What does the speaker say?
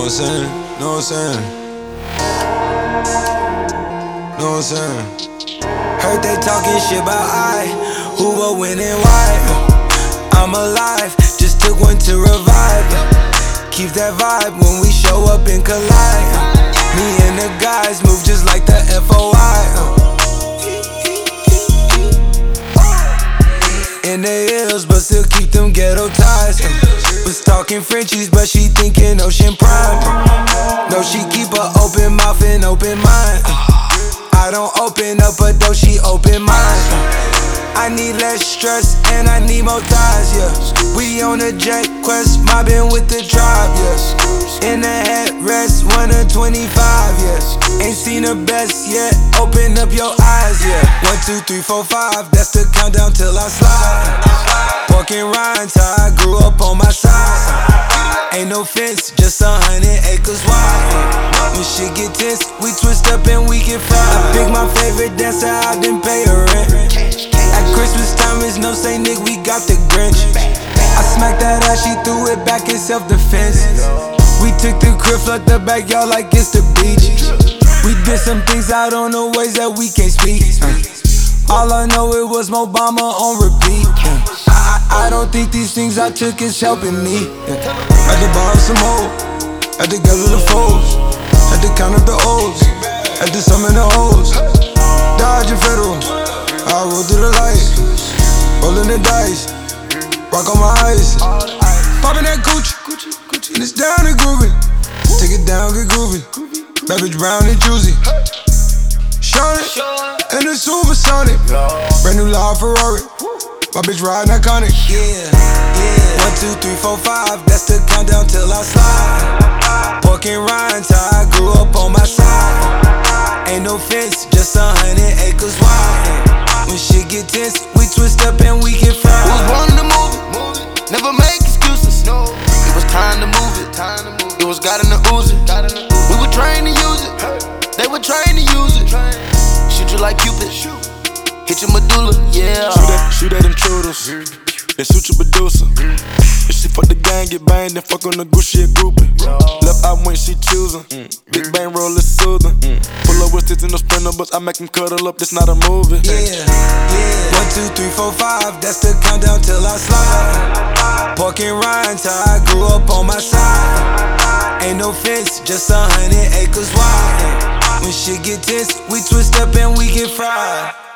what I'm saying? Know what I'm saying? Know what I'm saying? Heard they talking shit about who will win and why. I'm alive, just took one to revive. Keep that vibe when we show up and collide. Me and the guys move just like the FOI. In the hills, but still keep them ghetto ties. Was talking Frenchies, but she thinking Ocean Prime. No, she keep a open mouth and open mind. I don't open up a door, she open mine. I need less stress and I need more ties, yeah. We on a jet quest, mobbing with the tribe, yeah. In the headrest, 1 of 25, yeah. Ain't seen the best yet, open up your eyes, yeah. 1, 2, 3, 4, 5, that's the countdown till I slide. Pork and rinds, how I grew up on my side. Ain't no fence, just 100 acres wide. When shit get tense, we twist up and we get fly. I pick my favorite dancer, I didn't pay her rent. At Christmas time, it's no say, nigga, we got the Grinch. I smacked that ass, she threw it back in self-defense. We took the crib, flood the backyard like it's the beach. We did some things out on the ways that we can't speak. All I know, it was Obama on repeat. I don't think these things I took is helping me. Had to borrow some more, had to gather the foes, had to count up the O's, had to summon the O's. Dodging federal, I roll through the light, rolling the dice, rock on my ice. Popping that Gucci, and it's down and groovy. Take it down, get groovy. Bad bitch brown and juicy. Shine it, and it's supersonic. Brand new Loud Ferrari. My bitch riding iconic. Yeah. 1, 2, 3, 4, 5, that's the countdown till I slide. Pork and rinds, how I grew up on my side. Ain't no fence, just 100 acres wide. When shit get tense, we twist up and we get fried. Was born to move it, never make excuses. It was time to move it. It was God in the Uzi. We were trained to use it. They were trained to use it. Shoot you like Cupid. Hit your medulla, yeah. Shoot at intruders, then shoot your producer. If she fuck the gang, get banged, then fuck on the Gucci and groupie. Left eye when she choosing, big bang roll is soothing. Pull up with sticks in the sprinter, but I make them cuddle up, this not a movie. Yeah. 1, 2, 3, 4, 5, that's the countdown till I slide. Pork and rinds, how I grew up on my side. Ain't no fence, just 100 acres wide. When shit get tense, we twist up and we get fried.